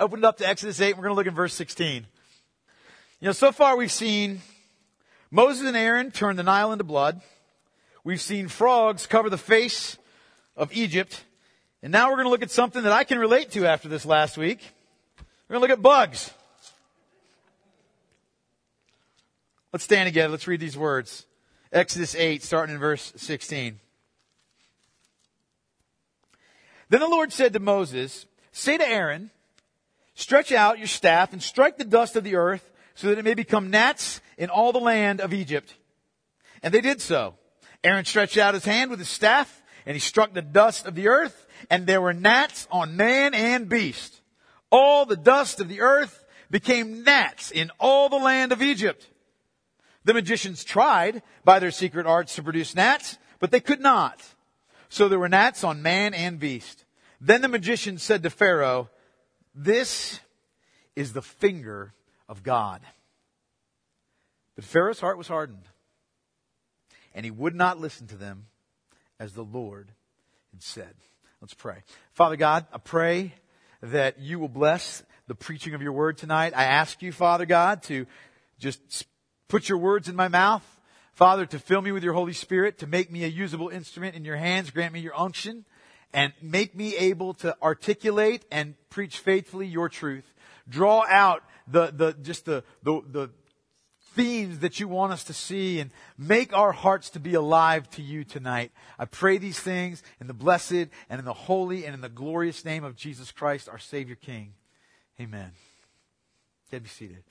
Open it up to Exodus 8. We're going to look at verse 16. So far we've seen Moses and Aaron turn the Nile into blood. We've seen frogs cover the face of Egypt. And now we're going to look at something that I can relate to after this last week. We're going to look at bugs. Let's stand together. Let's read these words. Exodus 8, starting in verse 16. Then the Lord said to Moses, say to Aaron, stretch out your staff and strike the dust of the earth so that it may become gnats in all the land of Egypt. And they did so. Aaron stretched out his hand with his staff and he struck the dust of the earth, and there were gnats on man and beast. All the dust of the earth became gnats in all the land of Egypt. The magicians tried by their secret arts to produce gnats, but they could not. So there were gnats on man and beast. Then the magician said to Pharaoh, this is the finger of God. But Pharaoh's heart was hardened, and he would not listen to them as the Lord had said. Let's pray. Father God, I pray that you will bless the preaching of your word tonight. I ask you, Father God, to just put your words in my mouth. Father, to fill me with your Holy Spirit, to make me a usable instrument in your hands. Grant me your unction and make me able to articulate and preach faithfully your truth. Draw out the themes that you want us to see and make our hearts to be alive to you tonight. I pray these things in the blessed and in the holy and in the glorious name of Jesus Christ, our Savior King. Amen. Get be seated.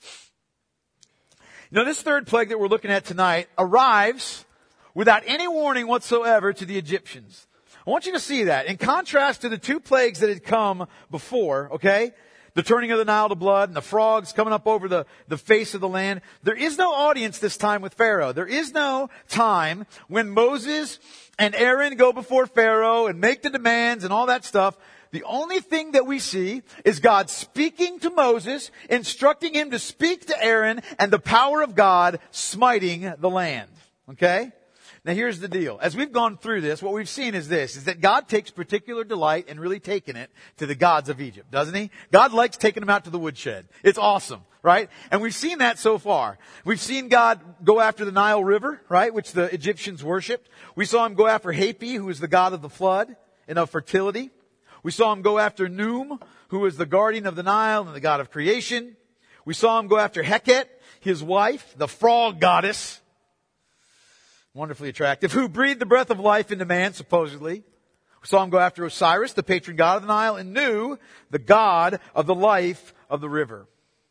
This third plague that we're looking at tonight arrives without any warning whatsoever to the Egyptians. I want you to see that. In contrast to the two plagues that had come before, okay? The turning of the Nile to blood and the frogs coming up over the face of the land. There is no audience this time with Pharaoh. There is no time when Moses and Aaron go before Pharaoh and make the demands and all that stuff. The only thing that we see is God speaking to Moses, instructing him to speak to Aaron, and the power of God smiting the land. Okay? Now here's the deal. As we've gone through this, what we've seen is this, is that God takes particular delight in really taking it to the gods of Egypt, doesn't he? God likes taking them out to the woodshed. It's awesome, right? And we've seen that so far. We've seen God go after the Nile River, right, which the Egyptians worshipped. We saw him go after Hapi, who is the god of the flood and of fertility. We saw him go after Noom, who is the guardian of the Nile and the god of creation. We saw him go after Heket, his wife, the frog goddess, wonderfully attractive, who breathed the breath of life into man, supposedly. We saw him go after Osiris, the patron god of the Nile, and Nu, the god of the life of the river.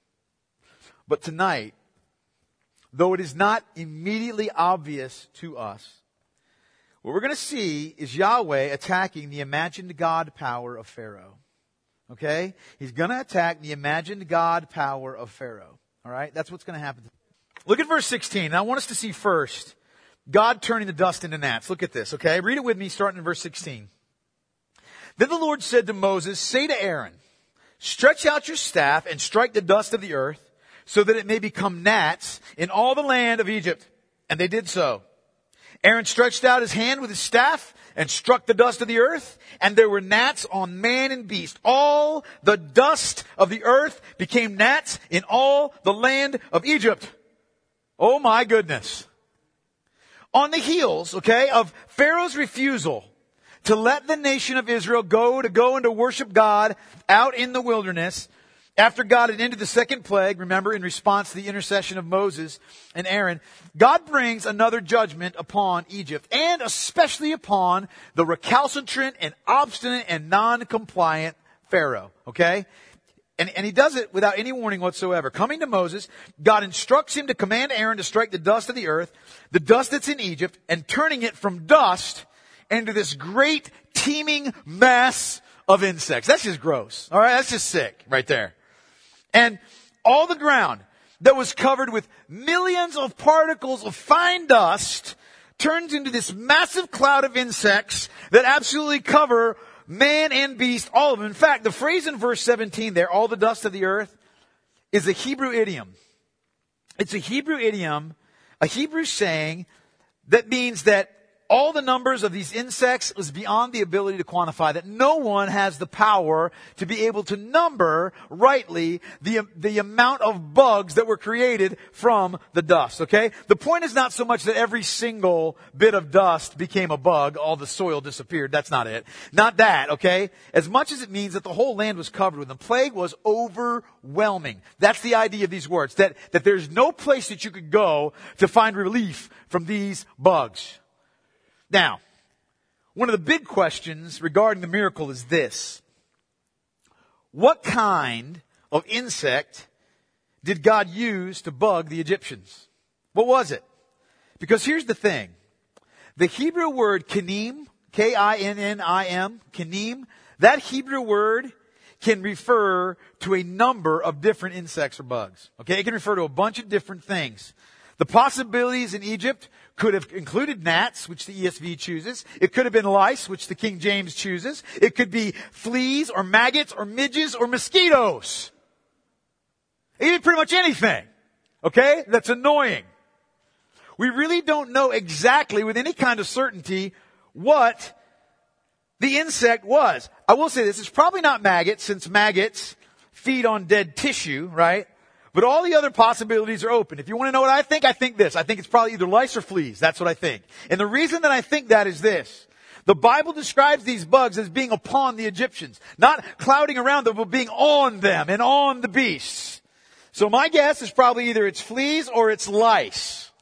But tonight, though it is not immediately obvious to us, what we're going to see is Yahweh attacking the imagined God power of Pharaoh. Okay? He's going to attack the imagined God power of Pharaoh. All right? That's what's going to happen. Look at verse 16. Now, I want us to see first God turning the dust into gnats. Look at this, okay? Read it with me starting in verse 16. Then the Lord said to Moses, say to Aaron, stretch out your staff and strike the dust of the earth so that it may become gnats in all the land of Egypt. And they did so. Aaron stretched out his hand with his staff and struck the dust of the earth, and there were gnats on man and beast. All the dust of the earth became gnats in all the land of Egypt. Oh my goodness. On the heels, okay, of Pharaoh's refusal to let the nation of Israel go and to worship God out in the wilderness, after God had ended the second plague, remember, in response to the intercession of Moses and Aaron, God brings another judgment upon Egypt, and especially upon the recalcitrant and obstinate and non-compliant Pharaoh, okay? And he does it without any warning whatsoever. Coming to Moses, God instructs him to command Aaron to strike the dust of the earth, the dust that's in Egypt, and turning it from dust into this great teeming mass of insects. That's just gross. All right, that's just sick right there. And all the ground that was covered with millions of particles of fine dust turns into this massive cloud of insects that absolutely cover man and beast, all of them. In fact, the phrase in verse 17 there, all the dust of the earth, is a Hebrew idiom. It's a Hebrew idiom, a Hebrew saying that means that All the numbers of these insects was beyond the ability to quantify, that no one has the power to be able to number rightly the amount of bugs that were created from the dust, okay? The point is not so much that every single bit of dust became a bug, all the soil disappeared. That's not it. Not that, okay? As much as it means that the whole land was covered with them. Plague was overwhelming. That's the idea of these words, that there's no place that you could go to find relief from these bugs. Now, one of the big questions regarding the miracle is this. What kind of insect did God use to bug the Egyptians? What was it? Because here's the thing. The Hebrew word kinim, K-I-N-N-I-M, kinim, that Hebrew word can refer to a number of different insects or bugs. Okay, it can refer to a bunch of different things. The possibilities in Egypt could have included gnats, which the ESV chooses. It could have been lice, which the King James chooses. It could be fleas or maggots or midges or mosquitoes. It could be pretty much anything. Okay? That's annoying. We really don't know exactly with any kind of certainty what the insect was. I will say this, it's probably not maggots, since maggots feed on dead tissue, right? But all the other possibilities are open. If you want to know what I think this. I think it's probably either lice or fleas. That's what I think. And the reason that I think that is this. The Bible describes these bugs as being upon the Egyptians. Not clouding around them, but being on them and on the beasts. So my guess is probably either it's fleas or it's lice.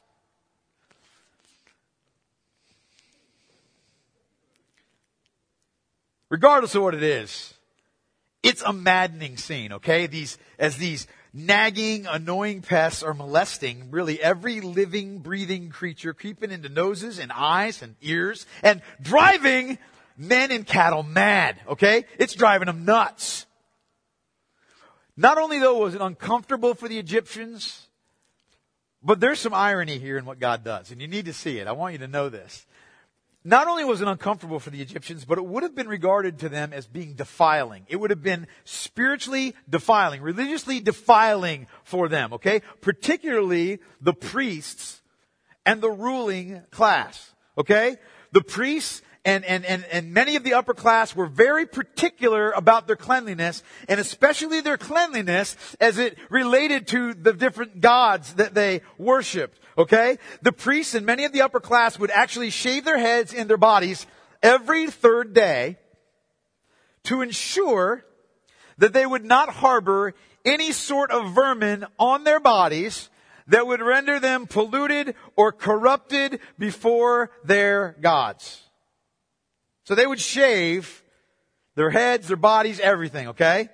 Regardless of what it is, it's a maddening scene, okay? As these nagging, annoying pests are molesting really every living, breathing creature, creeping into noses and eyes and ears and driving men and cattle mad, okay? It's driving them nuts. Not only though was it uncomfortable for the Egyptians, but there's some irony here in what God does, and you need to see it. I want you to know this. Not only was it uncomfortable for the Egyptians, but it would have been regarded to them as being defiling. It would have been spiritually defiling, religiously defiling for them, okay? Particularly the priests and the ruling class, okay? The priests and many of the upper class were very particular about their cleanliness, and especially their cleanliness as it related to the different gods that they worshipped. Okay? The priests and many of the upper class would actually shave their heads and their bodies every third day to ensure that they would not harbor any sort of vermin on their bodies that would render them polluted or corrupted before their gods. So they would shave their heads, their bodies, everything, okay?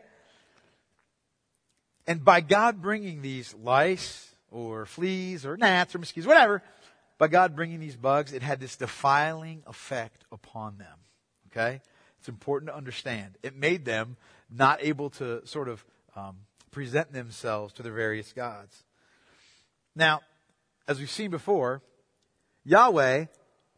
And by God bringing these lice or fleas or gnats or mosquitoes, whatever, by God bringing these bugs, it had this defiling effect upon them, okay? It's important to understand. It made them not able to sort of present themselves to their various gods. Now, as we've seen before, Yahweh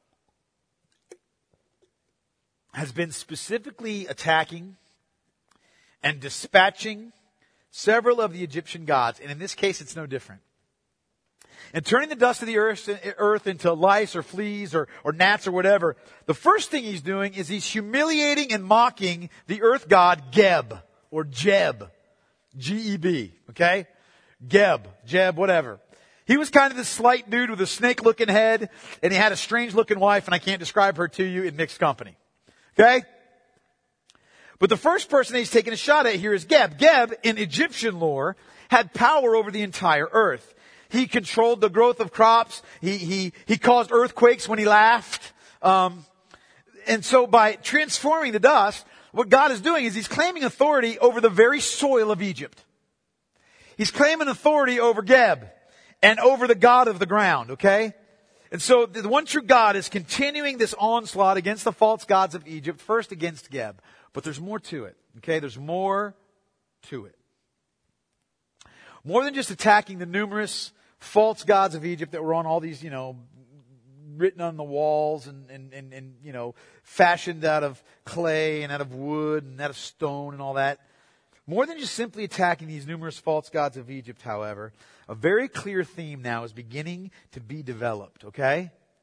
has been specifically attacking and dispatching several of the Egyptian gods, and in this case it's no different. And turning the dust of the earth into lice or fleas or gnats or whatever, the first thing he's doing is he's humiliating and mocking the earth god Geb or Jeb. G-E-B, okay? Jeb, whatever. He was kind of this slight dude with a snake-looking head, and he had a strange-looking wife, and I can't describe her to you in mixed company. Okay? But the first person he's taking a shot at here is Geb. Geb, in Egyptian lore, had power over the entire earth. He controlled the growth of crops. He caused earthquakes when he laughed. And so by transforming the dust, what God is doing is he's claiming authority over the very soil of Egypt. He's claiming authority over Geb and over the God of the ground, okay? And so the one true God is continuing this onslaught against the false gods of Egypt, first against Geb. But there's more to it, okay? There's more to it. More than just attacking the numerous false gods of Egypt that were on all these, written on the walls and fashioned out of clay and out of wood and out of stone and all that. More than just simply attacking these numerous false gods of Egypt, however, a very clear theme now is beginning to be developed, okay?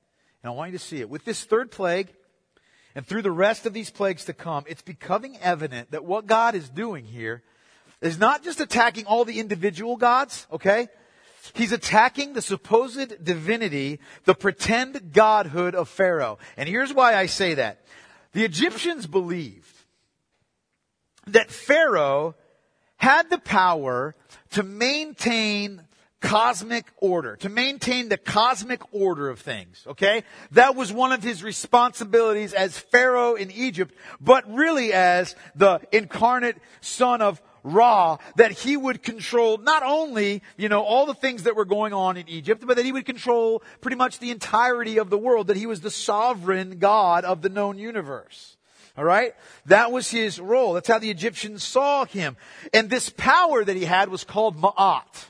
And I want you to see it. With this third plague, and through the rest of these plagues to come, it's becoming evident that what God is doing here is not just attacking all the individual gods, okay? He's attacking the supposed divinity, the pretend godhood of Pharaoh. And here's why I say that. The Egyptians believed that Pharaoh had the power to maintain cosmic order, to maintain the cosmic order of things, okay? That was one of his responsibilities as Pharaoh in Egypt, but really as the incarnate son of Ra, that he would control not only, all the things that were going on in Egypt, but that he would control pretty much the entirety of the world, that he was the sovereign God of the known universe. All right? That was his role. That's how the Egyptians saw him. And this power that he had was called Ma'at.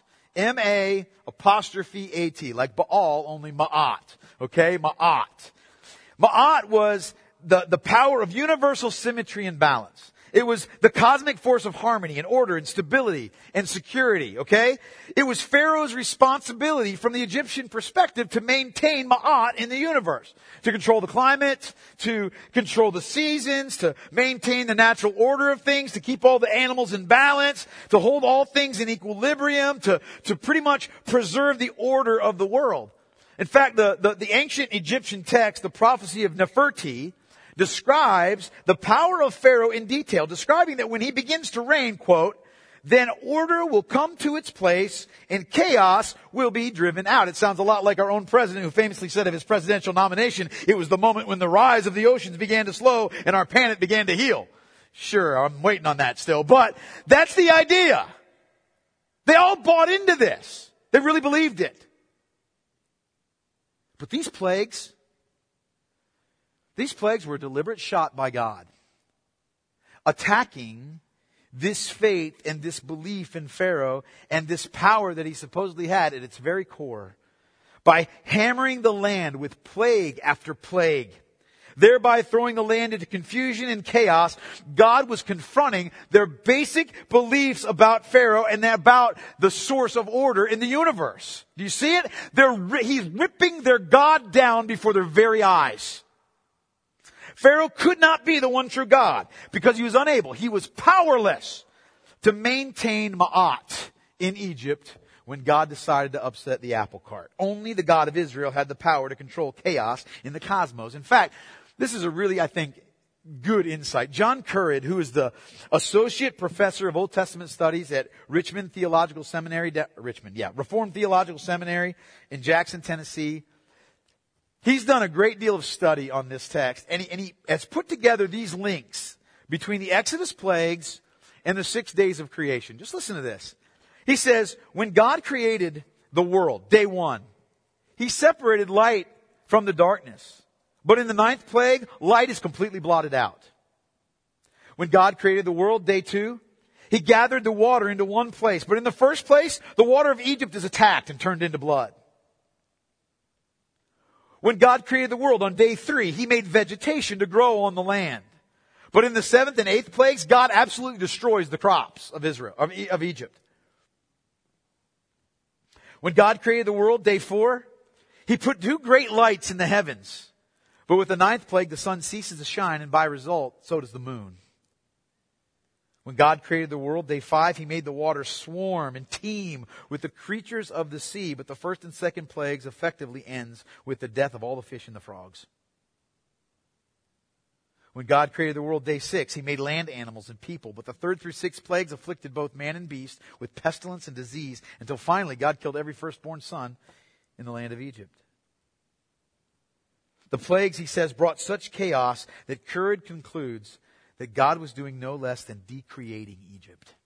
M-A'-T, like Baal, only Ma'at. Okay? Ma'at. Ma'at was the power of universal symmetry and balance. It was the cosmic force of harmony and order and stability and security, okay? It was Pharaoh's responsibility from the Egyptian perspective to maintain Ma'at in the universe. To control the climate, to control the seasons, to maintain the natural order of things, to keep all the animals in balance, to hold all things in equilibrium, to pretty much preserve the order of the world. In fact, the ancient Egyptian text, the prophecy of Neferti, describes the power of Pharaoh in detail, describing that when he begins to reign, quote, then order will come to its place and chaos will be driven out. It sounds a lot like our own president who famously said of his presidential nomination, it was the moment when the rise of the oceans began to slow and our planet began to heal. Sure, I'm waiting on that still, but that's the idea. They all bought into this. They really believed it. But these plagues were a deliberate shot by God, attacking this faith and this belief in Pharaoh and this power that he supposedly had at its very core by hammering the land with plague after plague, thereby throwing the land into confusion and chaos. God was confronting their basic beliefs about Pharaoh and about the source of order in the universe. Do you see it? He's ripping their God down before their very eyes. Pharaoh could not be the one true God because he was unable. He was powerless to maintain Ma'at in Egypt when God decided to upset the apple cart. Only the God of Israel had the power to control chaos in the cosmos. In fact, this is a really, I think, good insight. John Currid, who is the Associate Professor of Old Testament Studies at Reformed Theological Seminary in Jackson, Tennessee, he's done a great deal of study on this text, and he has put together these links between the Exodus plagues and the 6 days of creation. Just listen to this. He says, when God created the world, day one, he separated light from the darkness. But in the 9th plague, light is completely blotted out. When God created the world, day two, he gathered the water into one place. But in the first place, the water of Egypt is attacked and turned into blood. When God created the world on day 3, he made vegetation to grow on the land. But in the 7th and 8th plagues, God absolutely destroys the crops of Egypt. When God created the world, day 4, he put 2 great lights in the heavens. But with the 9th plague, the sun ceases to shine, and by result, so does the moon. When God created the world, day 5, he made the waters swarm and teem with the creatures of the sea. But the 1st and 2nd plagues effectively ends with the death of all the fish and the frogs. When God created the world, day 6, he made land animals and people. But the 3rd through 6th plagues afflicted both man and beast with pestilence and disease, until finally God killed every firstborn son in the land of Egypt. The plagues, he says, brought such chaos that Currid concludes that God was doing no less than decreating Egypt.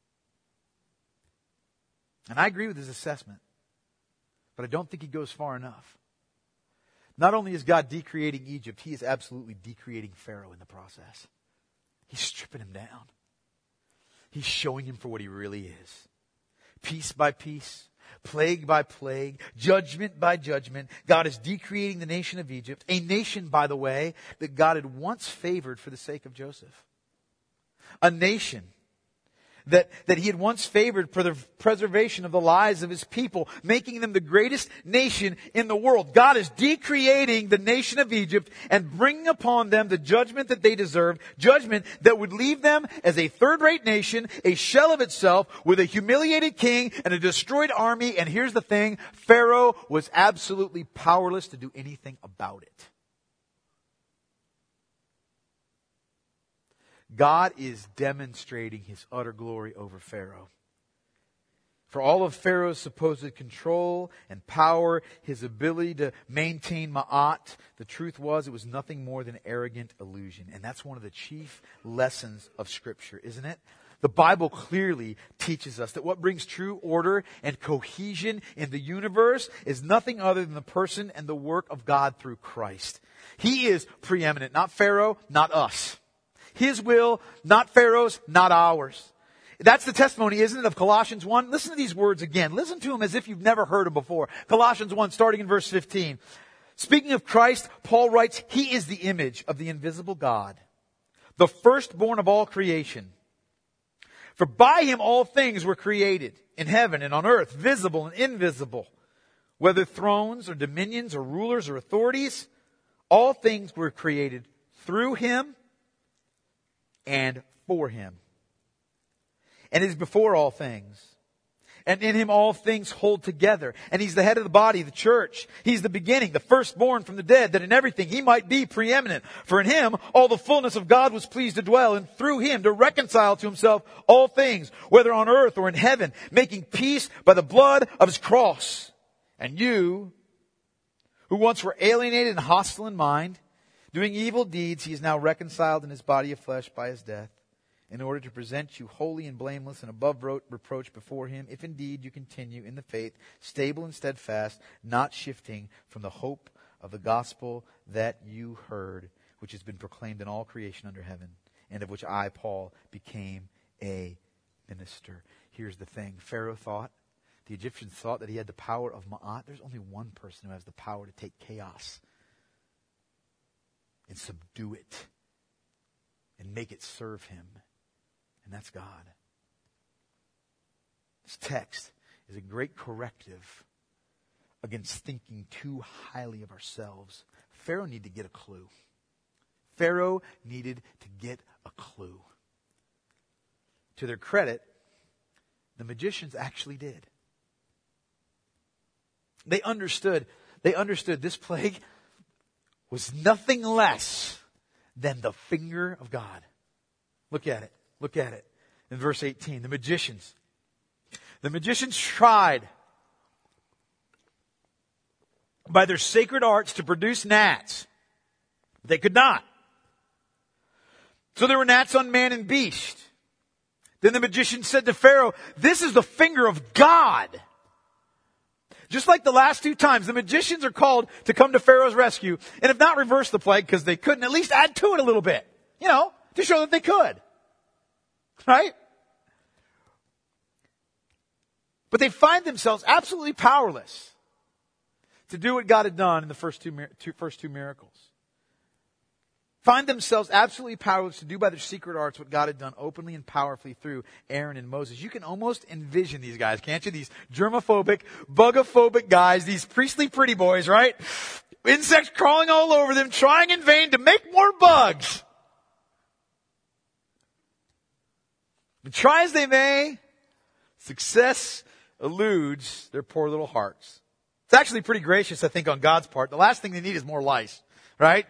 And I agree with his assessment, but I don't think he goes far enough. Not only is God decreating Egypt, he is absolutely decreating Pharaoh in the process. He's stripping him down. He's showing him for what he really is. Piece by piece, plague by plague, judgment by judgment, God is decreating the nation of Egypt, a nation, by the way, that God had once favored for the sake of Joseph. A nation that he had once favored for the preservation of the lives of his people, making them the greatest nation in the world. God is decreating the nation of Egypt and bringing upon them the judgment that they deserved, judgment that would leave them as a third-rate nation, a shell of itself, with a humiliated king and a destroyed army. And here's the thing, Pharaoh was absolutely powerless to do anything about it. God is demonstrating his utter glory over Pharaoh. For all of Pharaoh's supposed control and power, his ability to maintain Ma'at, the truth was it was nothing more than arrogant illusion. And that's one of the chief lessons of Scripture, isn't it? The Bible clearly teaches us that what brings true order and cohesion in the universe is nothing other than the person and the work of God through Christ. He is preeminent, not Pharaoh, not us. His will, not Pharaoh's, not ours. That's the testimony, isn't it, of Colossians 1? Listen to these words again. Listen to them as if you've never heard them before. Colossians 1, starting in verse 15. Speaking of Christ, Paul writes, He is the image of the invisible God, the firstborn of all creation. For by Him all things were created, in heaven and on earth, visible and invisible. Whether thrones or dominions or rulers or authorities, all things were created through Him and for Him. And is before all things. And in Him all things hold together. And He's the head of the body, the church. He's the beginning, the firstborn from the dead, that in everything He might be preeminent. For in Him all the fullness of God was pleased to dwell, and through Him to reconcile to Himself all things, whether on earth or in heaven, making peace by the blood of His cross. And you, who once were alienated and hostile in mind, doing evil deeds, He is now reconciled in His body of flesh by His death, in order to present you holy and blameless and above reproach before Him, if indeed you continue in the faith, stable and steadfast, not shifting from the hope of the gospel that you heard, which has been proclaimed in all creation under heaven, and of which I, Paul, became a minister. Here's the thing. Pharaoh thought, the Egyptians thought that he had the power of Ma'at. There's only one person who has the power to take chaos and subdue it and make it serve him. And that's God. This text is a great corrective against thinking too highly of ourselves. Pharaoh needed to get a clue. Pharaoh needed to get a clue. To their credit, the magicians actually did. They understood this plague was nothing less than the finger of God. Look at it. Look at it in verse 18. The magicians tried by their sacred arts to produce gnats. They could not. So there were gnats on man and beast. Then the magician said to Pharaoh, "This is the finger of God." Just like the last two times, the magicians are called to come to Pharaoh's rescue, and if not reverse the plague, because they couldn't, at least add to it a little bit, to show that they could. Right? But they find themselves absolutely powerless to do what God had done in the first two miracles. Find themselves absolutely powerless to do by their secret arts what God had done openly and powerfully through Aaron and Moses. You can almost envision these guys, can't you? These germophobic, bugophobic guys, these priestly pretty boys, right? Insects crawling all over them, trying in vain to make more bugs. But try as they may, success eludes their poor little hearts. It's actually pretty gracious, I think, on God's part. The last thing they need is more lice, right?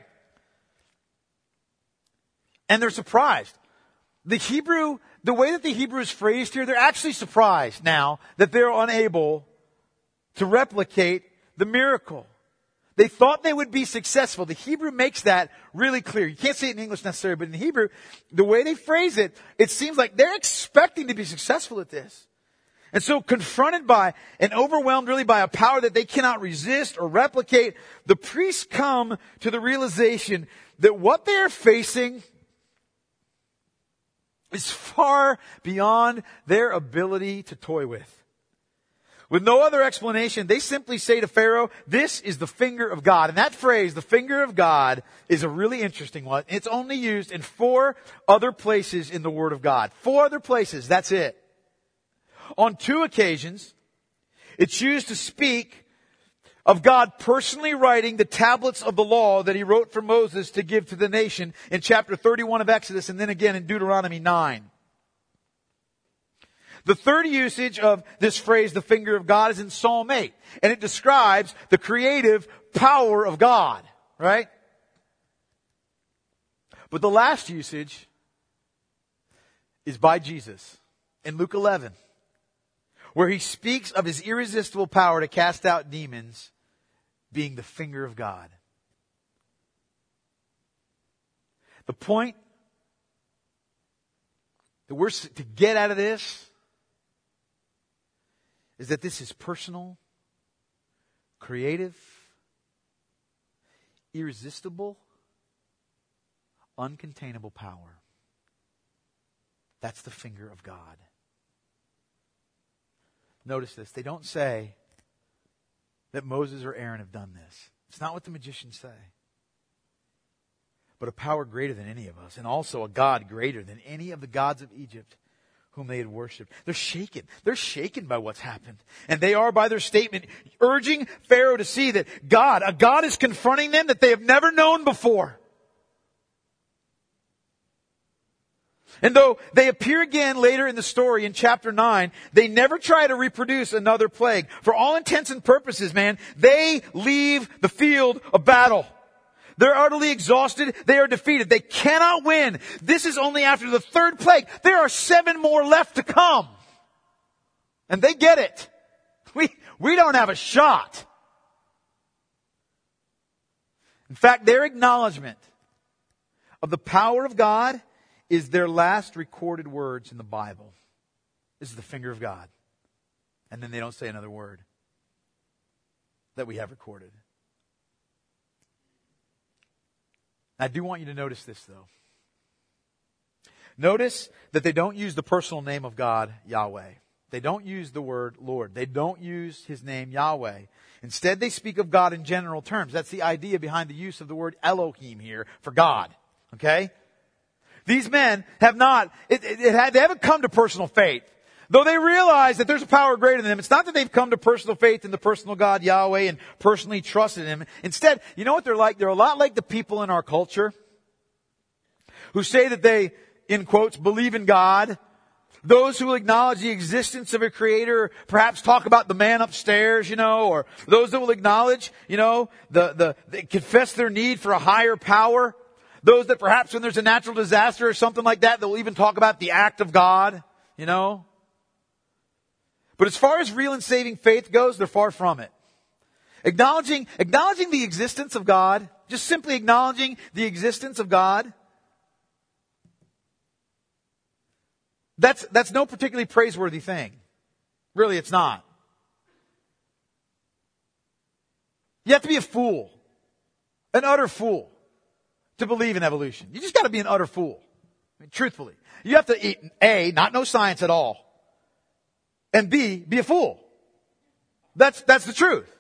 And they're surprised. The way that the Hebrew is phrased here, they're actually surprised now that they're unable to replicate the miracle. They thought they would be successful. The Hebrew makes that really clear. You can't say it in English necessarily, but in Hebrew, the way they phrase it, it seems like they're expecting to be successful at this. And so confronted by and overwhelmed really by a power that they cannot resist or replicate, the priests come to the realization that what they're facing is far beyond their ability to toy with. With no other explanation, they simply say to Pharaoh, this is the finger of God. And that phrase, the finger of God, is a really interesting one. It's only used in 4 other places in the Word of God. 4 other places, that's it. On 2 occasions, it's used to speak of God personally writing the tablets of the law that He wrote for Moses to give to the nation in chapter 31 of Exodus and then again in Deuteronomy 9. The third usage of this phrase, the finger of God, is in Psalm 8. And it describes the creative power of God, right? But the last usage is by Jesus in Luke 11, where He speaks of His irresistible power to cast out demons being the finger of God. The point that we're to get out of this is that this is personal, creative, irresistible, uncontainable power. That's the finger of God. Notice this. They don't say that Moses or Aaron have done this. It's not what the magicians say. But a power greater than any of us, and also a God greater than any of the gods of Egypt whom they had worshipped. They're shaken. They're shaken by what's happened. And they are, by their statement, urging Pharaoh to see that a God is confronting them that they have never known before. And though they appear again later in the story in chapter 9, they never try to reproduce another plague. For all intents and purposes, man, they leave the field of battle. They're utterly exhausted. They are defeated. They cannot win. This is only after the 3rd plague. There are 7 more left to come. And they get it. We don't have a shot. In fact, their acknowledgement of the power of God is their last recorded words in the Bible. This is the finger of God. And then they don't say another word that we have recorded. I do want you to notice this, though. Notice that they don't use the personal name of God, Yahweh. They don't use the word Lord. They don't use His name, Yahweh. Instead, they speak of God in general terms. That's the idea behind the use of the word Elohim here for God. Okay? These men have not, they haven't come to personal faith. Though they realize that there's a power greater than them, it's not that they've come to personal faith in the personal God, Yahweh, and personally trusted Him. Instead, you know what they're like? They're a lot like the people in our culture who say that they, in quotes, believe in God. Those who will acknowledge the existence of a creator, perhaps talk about the man upstairs, or those that will acknowledge, they confess their need for a higher power. Those that perhaps when there's a natural disaster or something like that, they'll even talk about the act of God, But as far as real and saving faith goes, they're far from it. Acknowledging the existence of God, just simply acknowledging the existence of God, that's no particularly praiseworthy thing. Really, it's not. You have to be a fool, an utter fool, to believe in evolution. You just got to be an utter fool. I mean, truthfully. You have to A, not know science at all, and B, be a fool. That's the truth.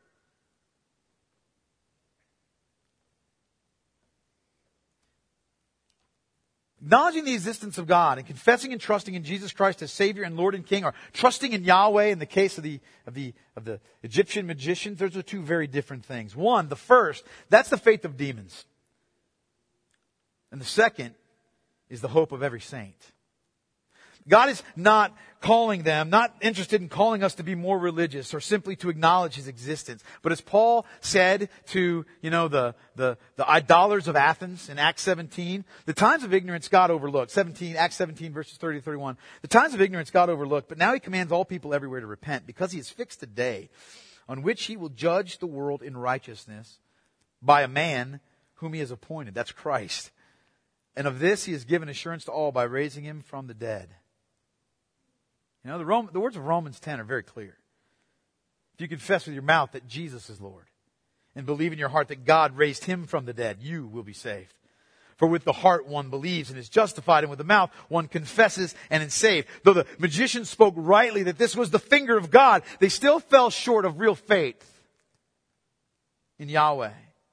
Acknowledging the existence of God and confessing and trusting in Jesus Christ as Savior and Lord and King, or trusting in Yahweh in the case of the Egyptian magicians, those are 2 very different things. One, the first, that's the faith of demons. And the second is the hope of every saint. God is not calling them, not interested in calling us to be more religious or simply to acknowledge His existence. But as Paul said to, the idolaters of Athens in Acts 17, the times of ignorance God overlooked. Acts 17 verses 30 to 31. The times of ignorance God overlooked, but now He commands all people everywhere to repent, because He has fixed a day on which He will judge the world in righteousness by a man whom He has appointed. That's Christ. And of this He has given assurance to all by raising Him from the dead. The words of Romans 10 are very clear. If you confess with your mouth that Jesus is Lord and believe in your heart that God raised Him from the dead, you will be saved. For with the heart one believes and is justified, and with the mouth one confesses and is saved. Though the magicians spoke rightly that this was the finger of God, they still fell short of real faith in Yahweh.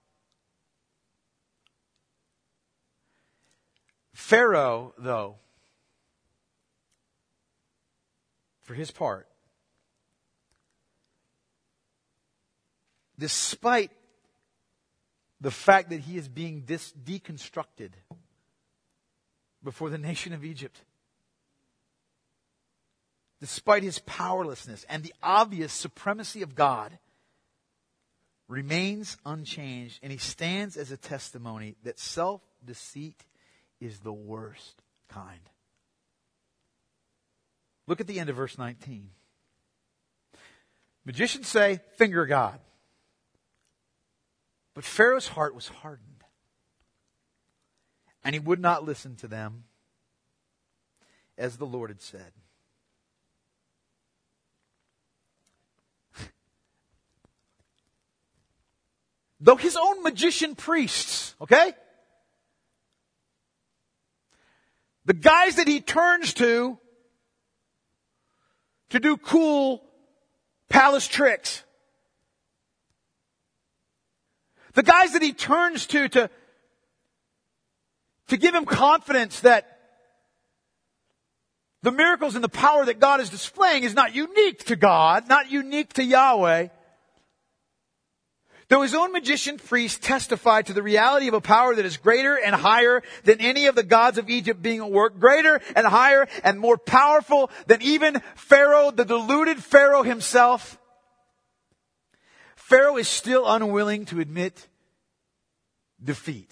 Pharaoh, though, for his part, despite the fact that he is being deconstructed before the nation of Egypt, despite his powerlessness and the obvious supremacy of God, remains unchanged, and he stands as a testimony that self-deceit is the worst kind. Look at the end of verse 19. Magicians say, finger of God. But Pharaoh's heart was hardened, and he would not listen to them, as the Lord had said. Though his own magician priests, okay? The guys that he turns to do cool palace tricks. The guys that he turns to give him confidence that the miracles and the power that God is displaying is not unique to God, not unique to Yahweh. Though his own magician priest testified to the reality of a power that is greater and higher than any of the gods of Egypt being at work, greater and higher and more powerful than even Pharaoh, the deluded Pharaoh himself, Pharaoh is still unwilling to admit defeat.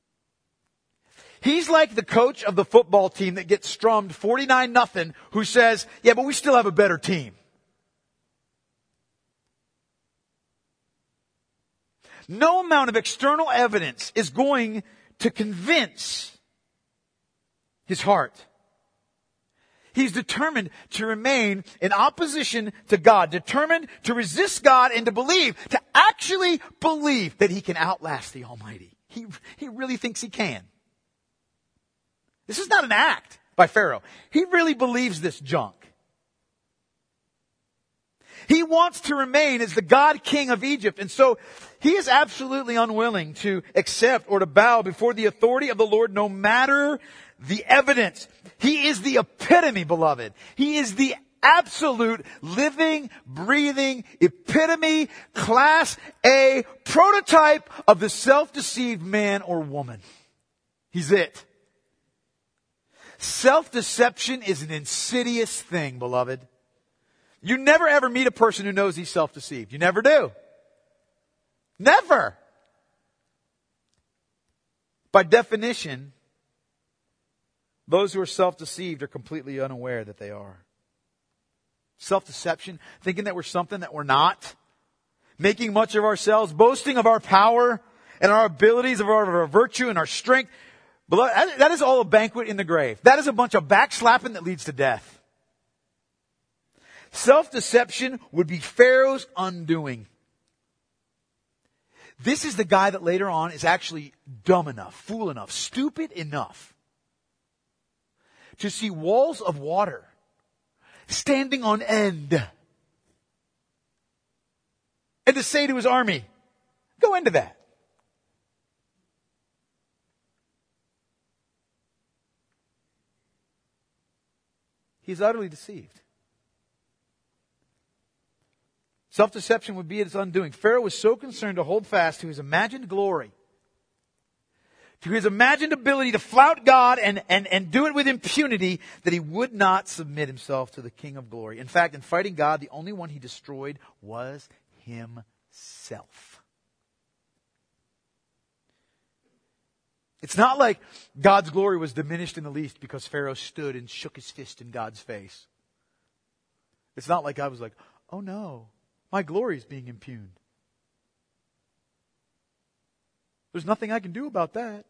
He's like the coach of the football team that gets strummed 49-0, who says, yeah, but we still have a better team. No amount of external evidence is going to convince his heart. He's determined to remain in opposition to God, determined to resist God and to actually believe that he can outlast the Almighty. He really thinks he can. This is not an act by Pharaoh. He really believes this junk. He wants to remain as the God King of Egypt. And so he is absolutely unwilling to accept or to bow before the authority of the Lord, no matter the evidence. He is the epitome, beloved. He is the absolute living, breathing epitome, class A, prototype of the self-deceived man or woman. He's it. Self-deception is an insidious thing, beloved. You never ever meet a person who knows he's self-deceived. You never do. Never. By definition, those who are self-deceived are completely unaware that they are. Self-deception, thinking that we're something that we're not, making much of ourselves, boasting of our power and our abilities, of our virtue and our strength. Beloved, that is all a banquet in the grave. That is a bunch of backslapping that leads to death. Self-deception would be Pharaoh's undoing. This is the guy that later on is actually dumb enough, fool enough, stupid enough to see walls of water standing on end and to say to his army, go into that. He's utterly deceived. Self-deception would be its undoing. Pharaoh was so concerned to hold fast to his imagined glory, to his imagined ability to flout God and do it with impunity, that he would not submit himself to the King of glory. In fact, in fighting God, the only one he destroyed was himself. It's not like God's glory was diminished in the least because Pharaoh stood and shook his fist in God's face. It's not like God was like, oh no, my glory is being impugned. There's nothing I can do about that.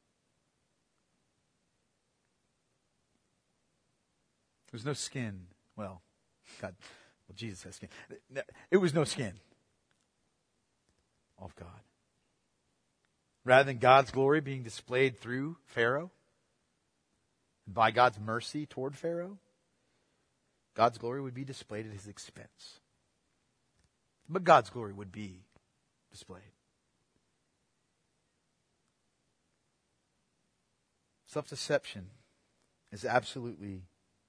There's no skin. Well, Jesus has skin. It was no skin of God. rather than God's glory being displayed through Pharaoh, and by God's mercy toward Pharaoh, God's glory would be displayed at his expense. But God's glory would be displayed. Self-deception is absolutely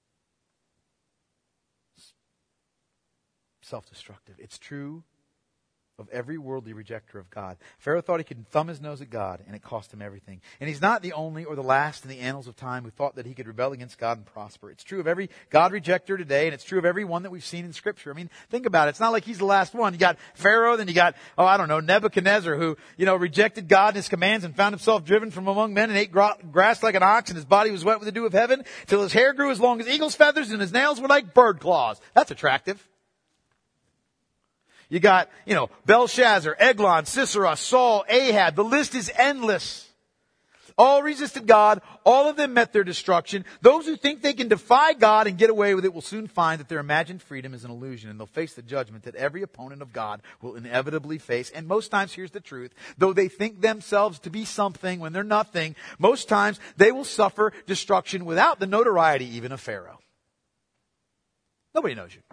self-destructive. It's true of every worldly rejecter of God. Pharaoh thought he could thumb his nose at God, and it cost him everything. And he's not the only or the last in the annals of time who thought that he could rebel against God and prosper. It's true of every God rejecter today, and it's true of every one that we've seen in Scripture. I mean, think about it. It's not like he's the last one. You got Pharaoh, then you got, Nebuchadnezzar, who, rejected God and his commands and found himself driven from among men and ate grass like an ox, and his body was wet with the dew of heaven, till his hair grew as long as eagle's feathers and his nails were like bird claws. That's attractive. You got, Belshazzar, Eglon, Sisera, Saul, Ahab. The list is endless. All resisted God. All of them met their destruction. Those who think they can defy God and get away with it will soon find that their imagined freedom is an illusion, and they'll face the judgment that every opponent of God will inevitably face. And most times, here's the truth, though they think themselves to be something when they're nothing, most times they will suffer destruction without the notoriety even of Pharaoh. Nobody knows you.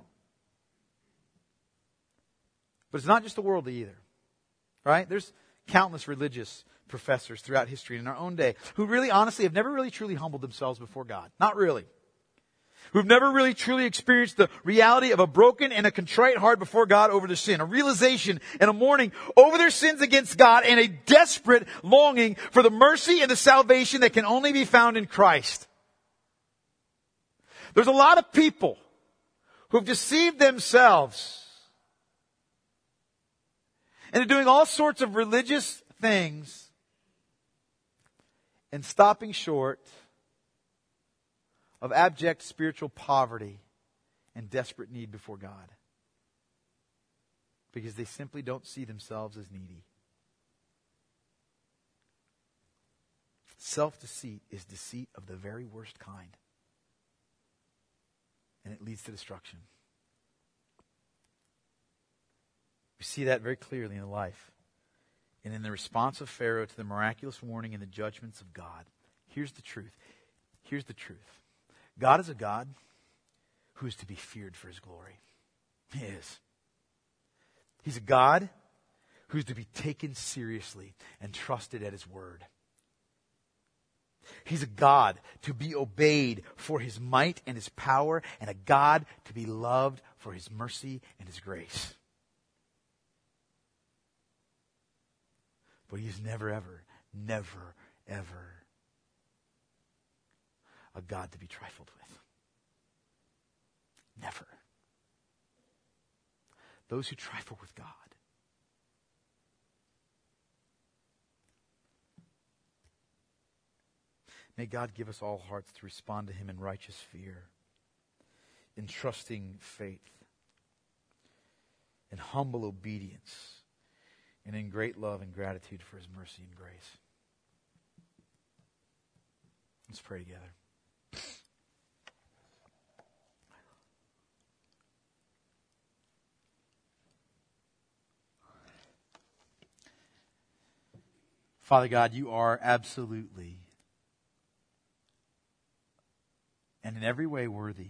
But it's not just the worldly either, right? There's countless religious professors throughout history in our own day who really, honestly, have never really truly humbled themselves before God. Not really. Who've never really truly experienced the reality of a broken and a contrite heart before God over their sin. A realization and a mourning over their sins against God, and a desperate longing for the mercy and the salvation that can only be found in Christ. There's a lot of people who've deceived themselves and are doing all sorts of religious things and stopping short of abject spiritual poverty and desperate need before God, because they simply don't see themselves as needy. Self-deceit is deceit of the very worst kind, and it leads to destruction. We see that very clearly in the life and in the response of Pharaoh to the miraculous warning and the judgments of God. Here's the truth. Here's the truth. God is a God who is to be feared for his glory. He is. He's a God who's to be taken seriously and trusted at his word. He's a God to be obeyed for his might and his power, and a God to be loved for his mercy and his grace. But he is never, ever, never, ever a God to be trifled with. Never. Those who trifle with God may God give us all hearts to respond to him in righteous fear, in trusting faith, in humble obedience, and in great love and gratitude for his mercy and grace. Let's pray together. Father God, you are absolutely and in every way worthy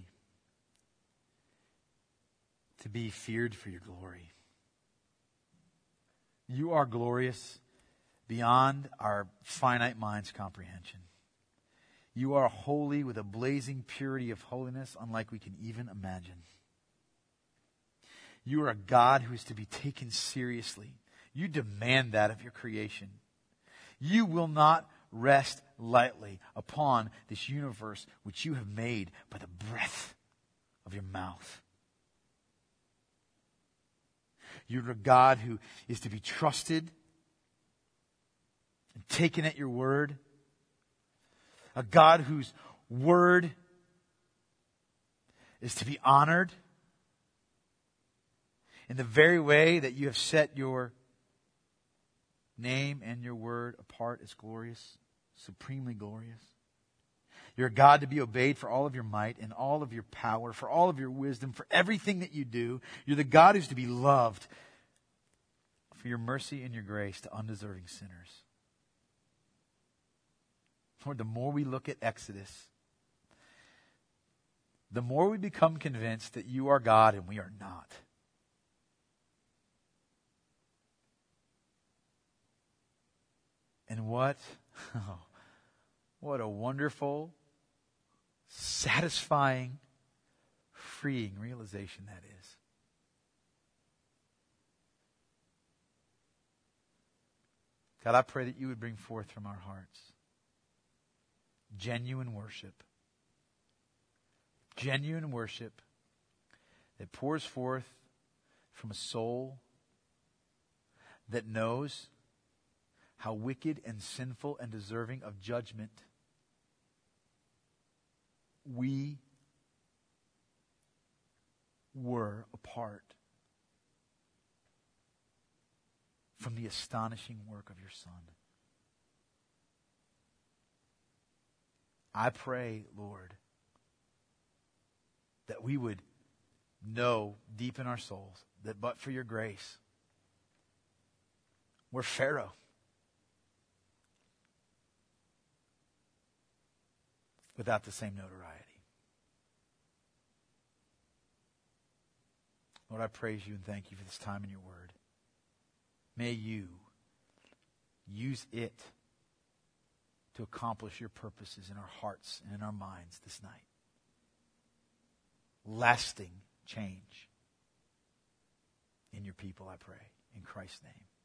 to be feared for your glory. You are glorious beyond our finite mind's comprehension. You are holy with a blazing purity of holiness unlike we can even imagine. You are a God who is to be taken seriously. You demand that of your creation. You will not rest lightly upon this universe which you have made by the breath of your mouth. You're a God who is to be trusted and taken at your word. A God whose word is to be honored in the very way that you have set your name and your word apart as glorious, supremely glorious. You're a God to be obeyed for all of your might and all of your power, for all of your wisdom, for everything that you do. You're the God who's to be loved for your mercy and your grace to undeserving sinners. Lord, the more we look at Exodus, the more we become convinced that you are God and we are not. And what a wonderful, satisfying, freeing realization that is. God, I pray that you would bring forth from our hearts genuine worship. Genuine worship that pours forth from a soul that knows how wicked and sinful and deserving of judgment we were apart from the astonishing work of your Son. I pray, Lord, that we would know deep in our souls that but for your grace, we're Pharaoh. Without the same notoriety. Lord, I praise you and thank you for this time in your word. May you use it to accomplish your purposes in our hearts and in our minds this night. Lasting change in your people, I pray. In Christ's name.